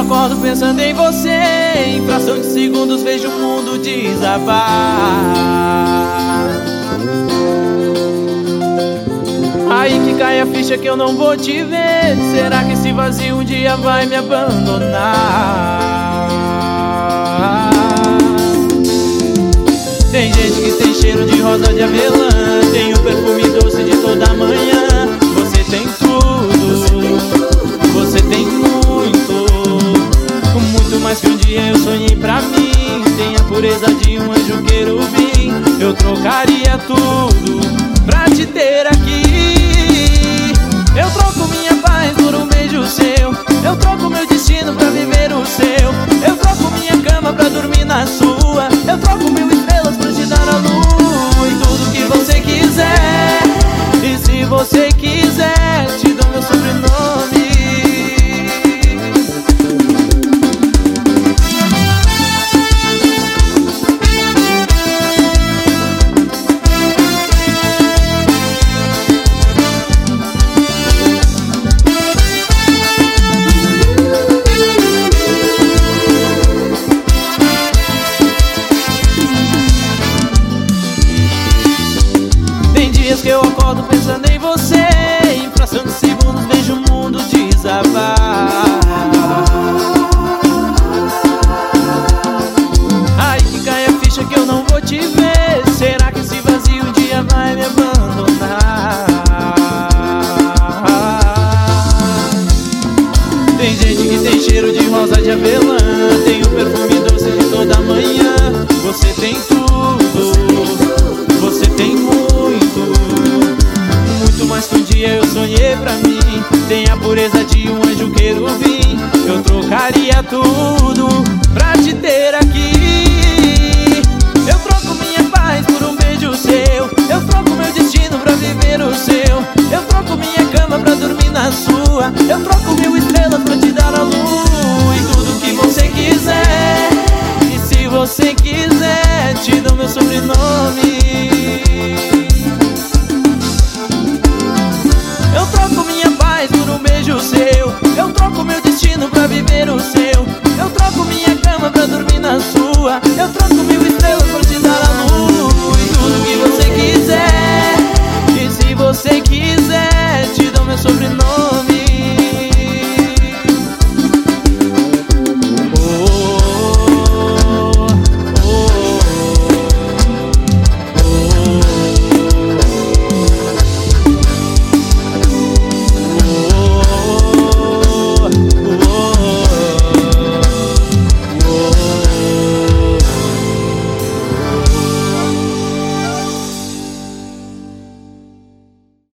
acordo pensando em você. Em fração de segundos vejo o mundo desabar. Aí que cai a ficha que eu não vou te ver. Será que esse vazio um dia vai me abandonar? Tem gente que tem cheiro de rosa de avelã, tem o perfume doce de toda manhã. Você tem tudo, você tem muito, muito mais que um dia eu sonhei pra mim. Tem a pureza de um anjo querubim. Eu trocaria tudo pra te ter aqui. Eu troco minha paz por um beijo seu. Eu troco meu destino pra viver o seu. Eu troco minha cama pra dormir na sua. Eu troco mil estrelas pra te dar a luz. E tudo que você quiser. E se você quiser, te dou meu sobrenome. Que eu acordo pensando em você. Em fração de segundos vejo o mundo desabar. Aí que cai a ficha que eu não vou te ver. Será que esse vazio um dia vai me abandonar? Tem gente que tem cheiro de rosa de avelã, tem o perfume doce de toda manhã. Você tem tudo, você tem muito mais que um dia eu sonhei pra mim. Tem a pureza de um anjo querubim. Eu trocaria tudo pra te ter aqui. Eu troco minha paz por um beijo seu. Eu troco meu destino pra viver o seu. Eu troco minha cama pra dormir na sua. Eu troco mil estrelas pra te dar a luz. E tudo que você quiser. E se você quiser, te dou meu sobrenome. Eu troco minha paz por um beijo seu. Eu troco meu destino pra viver o seu. Eu troco minha cama pra dormir na sua. Eu troco mil estrelas pra te dar a luz. E tudo que você quiser.